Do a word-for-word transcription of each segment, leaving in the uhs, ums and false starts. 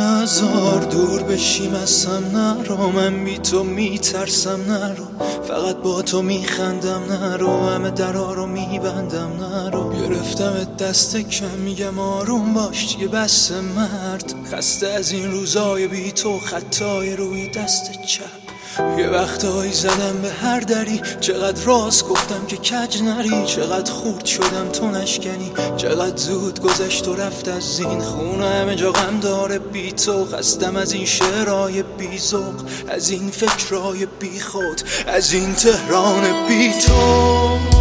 نزار دور بشیم از هم نرو، من بی تو میترسم نرو، فقط با تو میخندم نرو، همه درا رو میبندم نرو. گرفتم دست کم میگم آروم باش دیگه بس مرد، خسته از این روزای بی تو خطای روی دست چپ. یه وقتایی زدم به هر دری، چقدر راست گفتم که کج نری، چقدر خورد شدم تو نشکنی، چقدر زود گذشت و رفت از این خونه، همه جا غم داره بی تو. خستم از این شعرهای بی ذوق، از این فکرهای بی خود، از این تهران بی تو.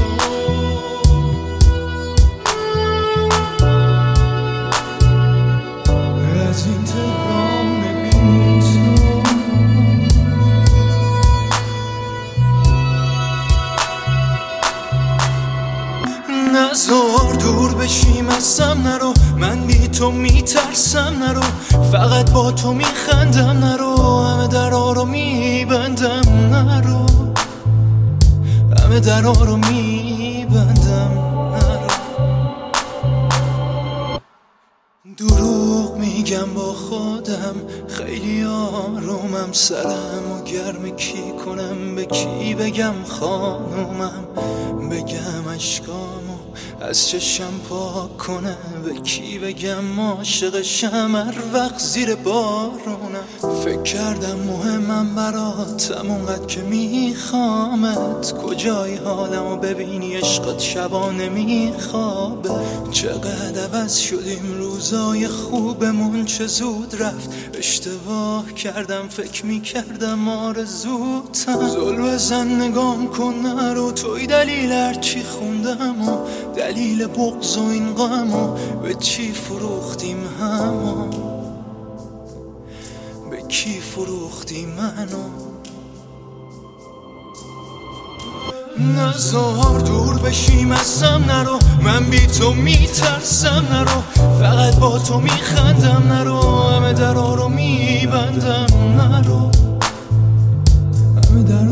از این تهران بی تو. نزار دور بشیم از هم نرو، من بی تو میترسم نرو، فقط با تو میخندم نرو، همه درا رو میبندم نرو، همه درا رو میبندم نرو. دروغ میگم با خودم خیلی آرومم، سرم و گرم کی کنم، به کی بگم خانومم، بگم اشکامو از چشم پاک کنه، به کی بگم عاشقشم هر وقت زیر بارونم. فکر کردم مهمم براتم اونقدر که میخوامت، کجای حالمو ببینی عشقت شبا نمیخوابه، چقدر عوض شدیم روزای خوبمون چه زود رفت، اشتباه کردم فکر میکردم آرزوتم. زل بزن نگام کن نرو، توی دلیل هرچی خوندم و دلیل بغض و این غم و به چی فروختیم همو، به کی فروختی منو. نزار دور بشیم از هم نرو، من بی تو میترسم نرو، فقط با تو میخندم نرو، همه درا رو میبندم نرو، همه درا